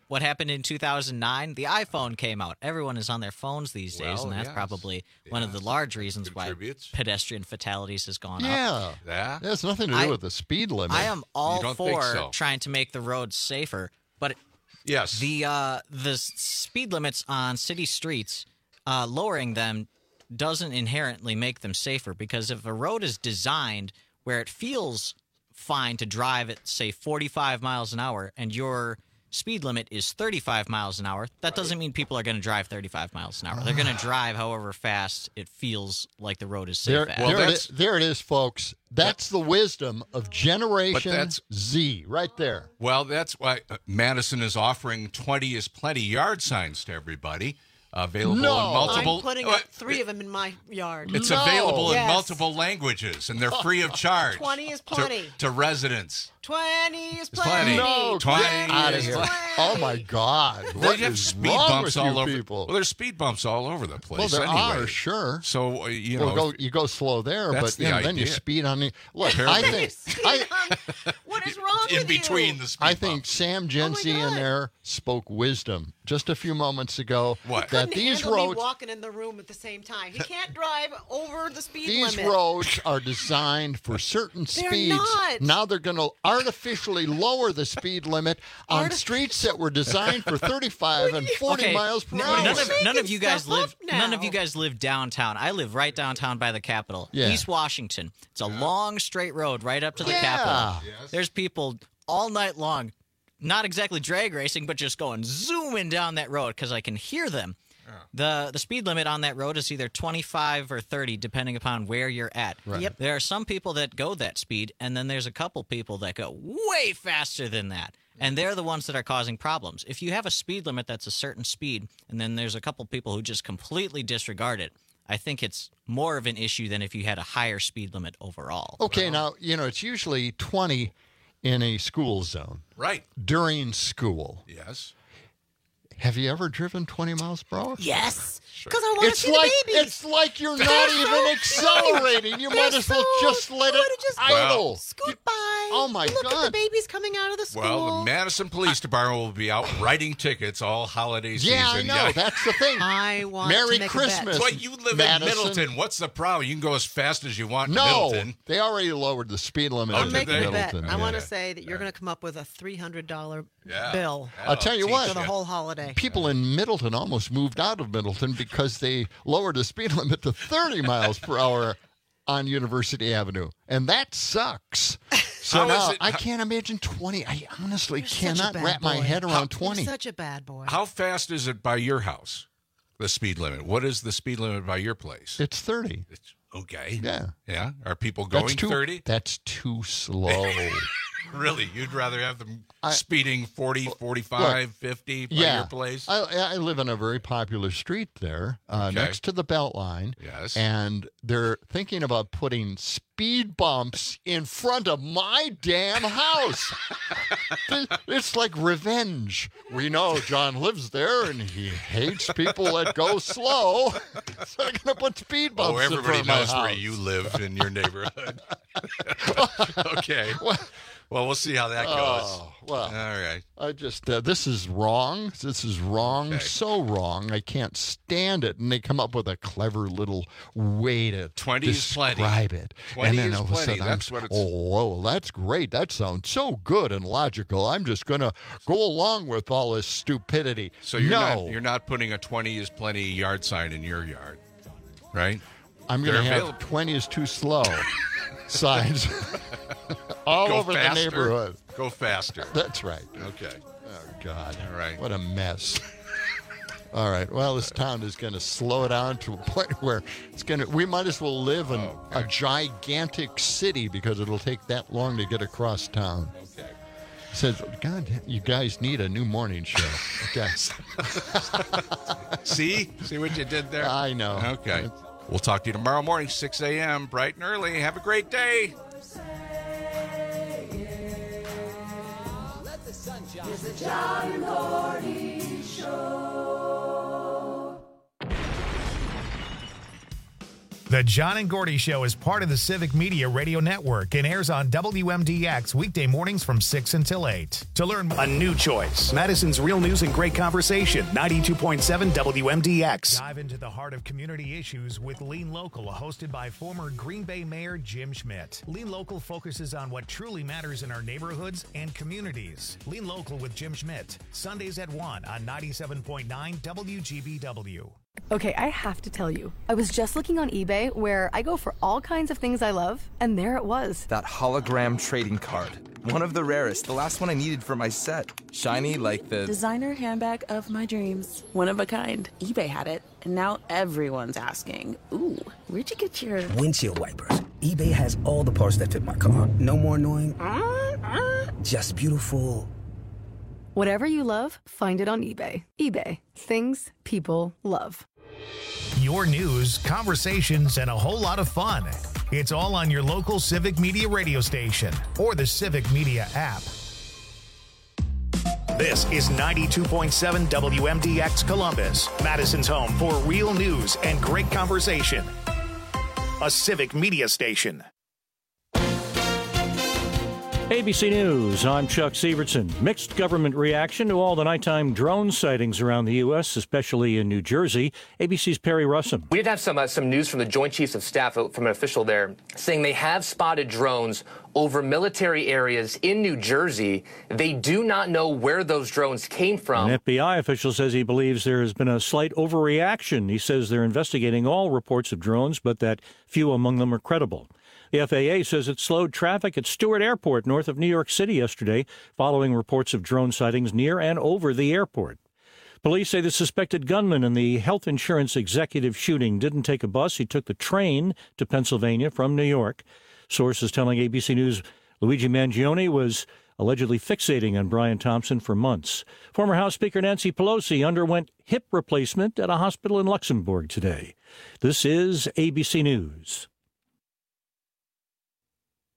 what happened in 2009? The iPhone came out. Everyone is on their phones these days, and that's yes. probably one of the large reasons why pedestrian fatalities has gone up. Yeah. It has nothing to do with the speed limit. I am all don't think for so? trying to make the roads safer, but yes, the speed limits on city streets, lowering them doesn't inherently make them safer, because if a road is designed where it feels fine to drive at, say, 45 miles an hour and your speed limit is 35 miles an hour, that doesn't mean people are going to drive 35 miles an hour. They're going to drive however fast it feels like the road is safe at. There it is, folks. That's the wisdom of Generation Z right there. Well, that's why Madison is offering 20 is plenty yard signs to everybody. Available in multiple. I'm putting up 3 of them in my yard. It's available in multiple languages, and they're free of charge. 20 is plenty. To residents. 20 is plenty. No, 20 out of here. Oh, my God. They have speed bumps all over. Well, there's speed bumps all over the place. Well, there anyway. are, sure. So, you know. You go slow there, that's but then you speed on the. Look, I think. What is wrong in with between you? the speed I think Sam Gency in there spoke wisdom just a few moments ago. What? That these handle roads. Me walking in the room at the same time. He can't drive over the speed These limit. roads are designed for certain They're speeds. not. Now they're going to artificially lower the speed limit on streets that were designed for 35 and 40 miles per hour. None of you guys live downtown. I live right downtown by the Capitol, East Washington. It's a long straight road right up to the Capitol. Yes. There's people all night long, not exactly drag racing, but just going zooming down that road because I can hear them. The speed limit on that road is either 25 or 30, depending upon where you're at. Right. Yep. There are some people that go that speed, and then there's a couple people that go way faster than that. And they're the ones that are causing problems. If you have a speed limit that's a certain speed, and then there's a couple people who just completely disregard it, I think it's more of an issue than if you had a higher speed limit overall. Okay, now, it's usually 20 in a school zone. Right. During school. Yes. Have you ever driven 20 miles per hour? Yes. Because I want to see the babies. It's like you're not even accelerating. You might as well just let it idle. Scoot by. Oh, my Look God. at the babies coming out of the school. Well, the Madison Police Department will be out writing tickets all holiday season. Yeah, I know. That's the thing. I want Merry to make Christmas. a bet. But you live Madison. in Middleton. What's the problem? You can go as fast as you want in Middleton. They already lowered the speed limit I'm in making a bet. Middleton. I want to say that you're going to come up with a $300 bill. I'll tell you what. For the whole holiday. People in Middleton almost moved out of Middleton because they lowered the speed limit to 30 miles per hour on University Avenue. And that sucks. So now I can't imagine 20. I honestly cannot wrap my head around 20. You're such a bad boy. How fast is it by your house, the speed limit? What is the speed limit by your place? It's 30. Okay. Yeah. Yeah? Are people going 30? That's too slow. Really? You'd rather have them speeding 40, 45, 50 by your place? I live in a very popular street there next to the Beltline. Yes. And they're thinking about putting speed bumps in front of my damn house. It's like revenge. We know John lives there and he hates people that go slow. So they're going to put speed bumps in front everybody of my knows house. where you live in your neighborhood. Okay. Well, we'll see how that goes. Oh, well, all right. I just, this is wrong. This is wrong. Okay. So wrong. I can't stand it. And they come up with a clever little way to 20 describe it. 20 and then is all of a plenty. sudden, That's what it's. Whoa, that's great. That sounds so good and logical. I'm just going to go along with all this stupidity. So you're not putting a 20 is plenty yard sign in your yard, right? I'm going to have 20 is too slow signs all over the neighborhood. Go faster. That's right. Okay. Oh, God. All right. What a mess. All right. Well, this town is going to slow down to a point where we might as well live in a gigantic city because it'll take that long to get across town. Okay. Says, God, you guys need a new morning show. Okay. See what you did there? I know. Okay. We'll talk to you tomorrow morning, 6 a.m., bright and early. Have a great day. It's the John Gordy Show. The John and Gordy Show is part of the Civic Media Radio Network and airs on WMDX weekday mornings from 6 until 8. To learn A new choice. Madison's Real News and Great Conversation. 92.7 WMDX. Dive into the heart of community issues with Lean Local, hosted by former Green Bay Mayor Jim Schmidt. Lean Local focuses on what truly matters in our neighborhoods and communities. Lean Local with Jim Schmidt. Sundays at 1 on 97.9 WGBW. Okay, I have to tell you, I was just looking on eBay where I go for all kinds of things I love, and there it was. That hologram trading card. One of the rarest, the last one I needed for my set. Shiny like the designer handbag of my dreams. One of a kind. eBay had it, and now everyone's asking, ooh, where'd you get your windshield wipers? eBay has all the parts that fit my car. No more annoying, just beautiful. Whatever you love, find it on eBay. eBay. Things people love. Your news, conversations, and a whole lot of fun. It's all on your local Civic Media radio station or the Civic Media app. This is 92.7 WMDX Columbus, Madison's home for real news and great conversation. A Civic Media station. ABC News, I'm Chuck Sievertson. Mixed government reaction to all the nighttime drone sightings around the U.S., especially in New Jersey. ABC's Perry Russum. We did have some news from the Joint Chiefs of Staff from an official there saying they have spotted drones over military areas in New Jersey. They do not know where those drones came from. An FBI official says he believes there has been a slight overreaction. He says they're investigating all reports of drones, but that few among them are credible. The FAA says it slowed traffic at Stewart Airport north of New York City yesterday following reports of drone sightings near and over the airport. Police say the suspected gunman in the health insurance executive shooting didn't take a bus. He took the train to Pennsylvania from New York. Sources telling ABC News Luigi Mangione was allegedly fixating on Brian Thompson for months. Former House Speaker Nancy Pelosi underwent hip replacement at a hospital in Luxembourg today. This is ABC News.